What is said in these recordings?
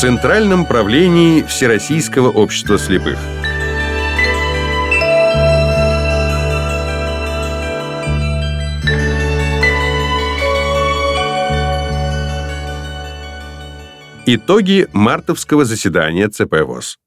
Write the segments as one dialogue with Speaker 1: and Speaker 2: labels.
Speaker 1: Центральном правлении Всероссийского общества слепых. Итоги мартовского заседания ЦП ВОС.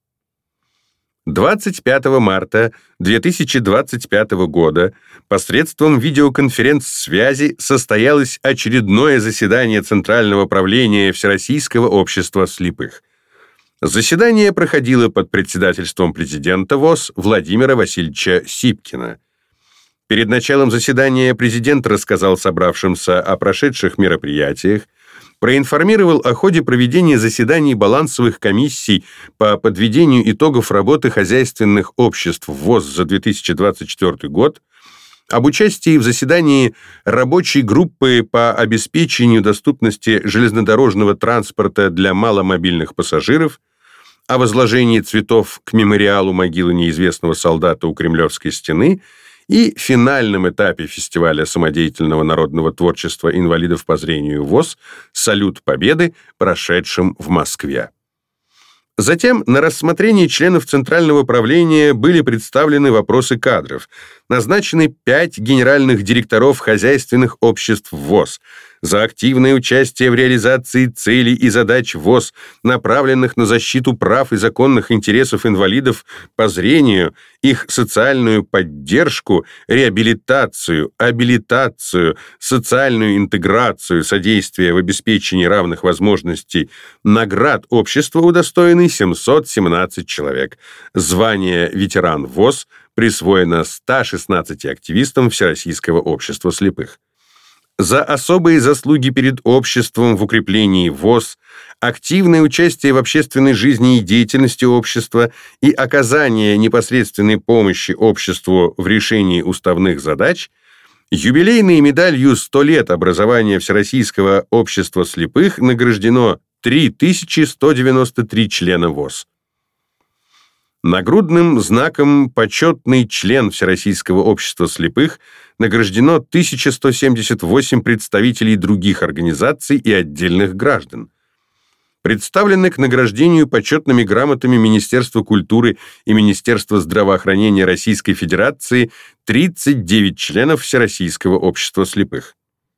Speaker 1: 25 марта 2025 года посредством видеоконференц-связи состоялось очередное заседание Центрального правления Всероссийского общества слепых. Заседание проходило под председательством президента ВОС Владимира Васильевича Сипкина. Перед началом заседания президент рассказал собравшимся о прошедших мероприятиях, проинформировал о ходе проведения заседаний балансовых комиссий по подведению итогов работы хозяйственных обществ ВОС за 2024 год, об участии в заседании рабочей группы по обеспечению доступности железнодорожного транспорта для маломобильных пассажиров, о возложении цветов к мемориалу могилы неизвестного солдата у Кремлевской стены и финальном этапе фестиваля самодеятельного народного творчества инвалидов по зрению ВОС «Салют Победы», прошедшем в Москве. Затем на рассмотрение членов Центрального правления были представлены вопросы кадров. Назначены 5 генеральных директоров хозяйственных обществ ВОС за активное участие в реализации целей и задач ВОС, направленных на защиту прав и законных интересов инвалидов по зрению, их социальную поддержку, реабилитацию, абилитацию, социальную интеграцию, содействие в обеспечении равных возможностей. Наград общества удостоены 717 человек. Звание «Ветеран ВОС» присвоено 116 активистам Всероссийского общества слепых. За особые заслуги перед обществом в укреплении ВОС, активное участие в общественной жизни и деятельности общества и оказание непосредственной помощи обществу в решении уставных задач, юбилейной медалью «100 лет образования Всероссийского общества слепых» награждено 3193 члена ВОС. Нагрудным знаком «Почетный член Всероссийского общества слепых» награждено 1178 представителей других организаций и отдельных граждан. Представлены к награждению почетными грамотами Министерства культуры и Министерства здравоохранения Российской Федерации 39 членов Всероссийского общества слепых.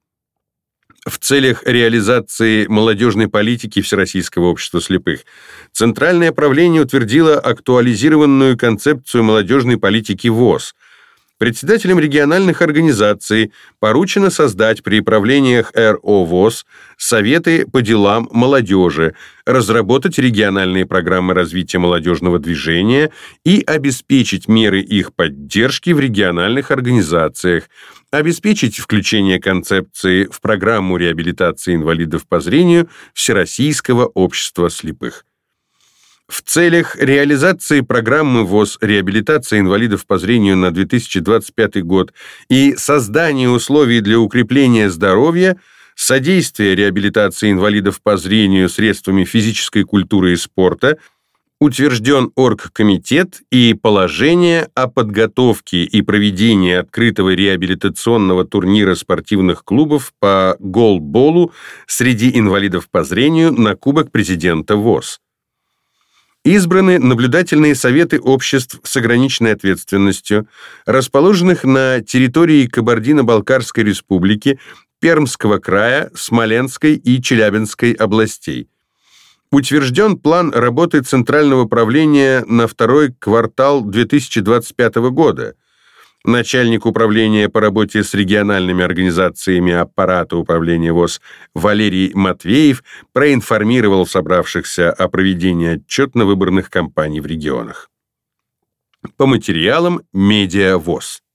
Speaker 1: В целях реализации молодежной политики Всероссийского общества слепых Центральное правление утвердило актуализированную концепцию молодежной политики ВОС. Председателям региональных организаций поручено создать при правлениях РО ВОС советы по делам молодежи, разработать региональные программы развития молодежного движения и обеспечить меры их поддержки в региональных организациях, обеспечить включение концепции в программу реабилитации инвалидов по зрению Всероссийского общества слепых. В целях реализации программы ВОС «Реабилитация инвалидов по зрению» на 2025 год и создания условий для укрепления здоровья, содействия реабилитации инвалидов по зрению средствами физической культуры и спорта утвержден оргкомитет и положение о подготовке и проведении открытого реабилитационного турнира спортивных клубов по голболу среди инвалидов по зрению на Кубок президента ВОС. Избраны наблюдательные советы обществ с ограниченной ответственностью, расположенных на территории Кабардино-Балкарской республики, Пермского края, Смоленской и Челябинской областей. Утвержден план работы Центрального правления на второй квартал 2025 года. Начальник управления по работе с региональными организациями аппарата управления ВОС Валерий Матвеев проинформировал собравшихся о проведении отчетно-выборных кампаний в регионах. По материалам «Медиа ВОС».